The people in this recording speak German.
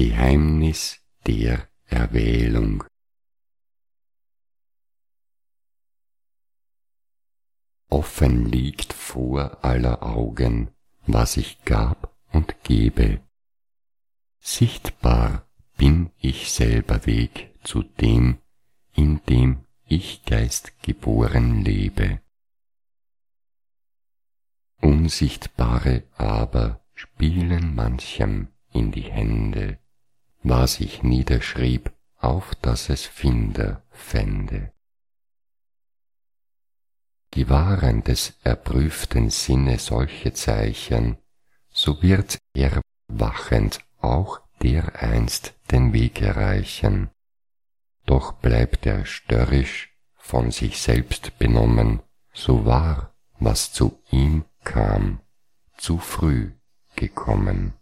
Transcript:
Geheimnis der Erwählung. Offen liegt vor aller Augen, was ich gab und gebe. Sichtbar bin ich selber Weg zu dem, in dem ich Geist geboren lebe. Unsichtbare aber spielen manchem in die Hände, was ich niederschrieb, auf dass es Finder fände. Gewahren des erprüften Sinne solche Zeichen, so wird erwachend auch dereinst den Weg erreichen. Doch bleibt er störrisch, von sich selbst benommen, so war, was zu ihm kam, zu früh gekommen.